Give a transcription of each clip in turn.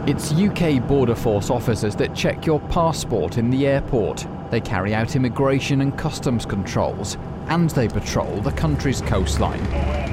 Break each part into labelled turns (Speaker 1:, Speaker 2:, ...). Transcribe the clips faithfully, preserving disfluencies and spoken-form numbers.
Speaker 1: It's U K Border Force officers that check your passport in the airport. They carry out immigration and customs controls, and they patrol the country's coastline.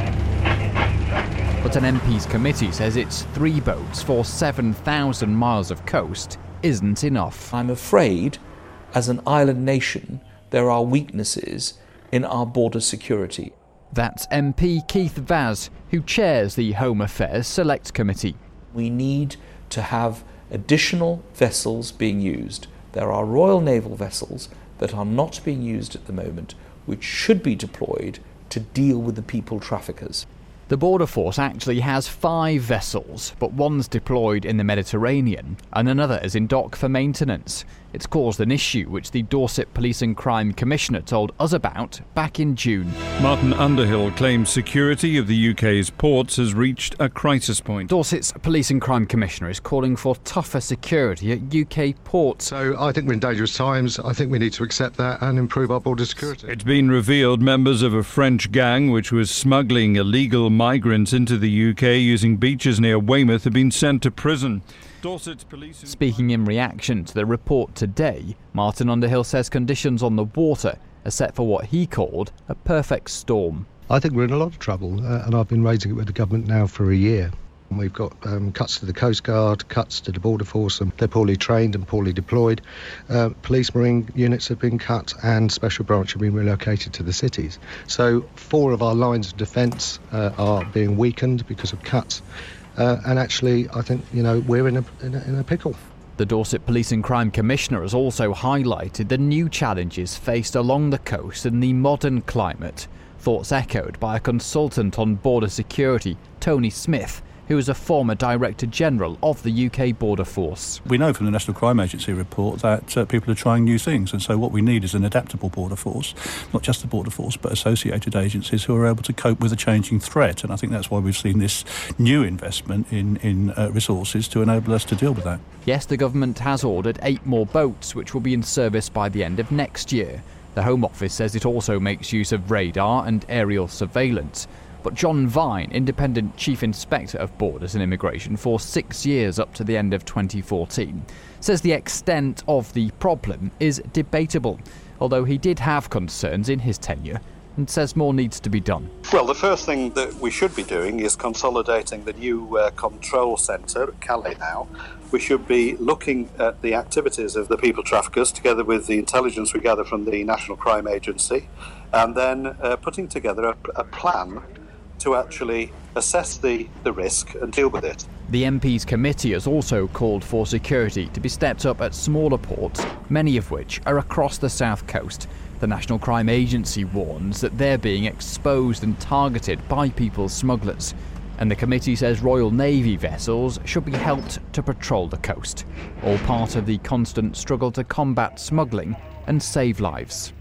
Speaker 1: But an M P's committee says its three boats for seven thousand miles of coast isn't enough.
Speaker 2: I'm afraid, as an island nation, there are weaknesses in our border security.
Speaker 1: That's M P Keith Vaz, who chairs the Home Affairs Select Committee.
Speaker 2: We need to have additional vessels being used. There are Royal Naval vessels that are not being used at the moment, which should be deployed to deal with the people traffickers.
Speaker 1: The Border Force actually has five vessels, but one's deployed in the Mediterranean and another is in dock for maintenance. It's caused an issue which the Dorset Police and Crime Commissioner told us about back in June.
Speaker 3: Martin Underhill claims security of the U K's ports has reached a crisis point.
Speaker 1: Dorset's Police and Crime Commissioner is calling for tougher security at U K ports.
Speaker 4: So I think we're in dangerous times. I think we need to accept that and improve our border security.
Speaker 3: It's been revealed members of a French gang which was smuggling illegal migrants into the U K using beaches near Weymouth have been sent to prison. Dorset's police...
Speaker 1: Speaking in reaction to the report today, Martin Underhill says conditions on the water are set for what he called a perfect storm.
Speaker 4: I think we're in a lot of trouble, uh, and I've been raising it with the government now for a year. We've got um, cuts to the Coast Guard, cuts to the Border Force, and they're poorly trained and poorly deployed. Uh, police marine units have been cut and Special Branch have been relocated to the cities. So four of our lines of defence uh, are being weakened because of cuts. Uh, and actually, I think, you know, we're in a, in a in a pickle.
Speaker 1: The Dorset Police and Crime Commissioner has also highlighted the new challenges faced along the coast in the modern climate. Thoughts echoed by a consultant on border security, Tony Smith, who is a former Director General of the U K Border Force.
Speaker 5: We know from the National Crime Agency report that uh, people are trying new things, and so what we need is an adaptable border force, not just the border force but associated agencies who are able to cope with a changing threat, and I think that's why we've seen this new investment in, in uh, resources to enable us to deal with that.
Speaker 1: Yes, the government has ordered eight more boats which will be in service by the end of next year. The Home Office says it also makes use of radar and aerial surveillance. But John Vine, Independent Chief Inspector of Borders and Immigration for six years up to the end of twenty fourteen, says the extent of the problem is debatable, although he did have concerns in his tenure and says more needs to be done.
Speaker 6: Well, the first thing that we should be doing is consolidating the new uh, control centre at Calais now. We should be looking at the activities of the people traffickers together with the intelligence we gather from the National Crime Agency, and then uh, putting together a, a plan to actually assess the, the risk and deal with it.
Speaker 1: The M P's committee has also called for security to be stepped up at smaller ports, many of which are across the south coast. The National Crime Agency warns that they're being exposed and targeted by people smugglers. And the committee says Royal Navy vessels should be helped to patrol the coast, all part of the constant struggle to combat smuggling and save lives.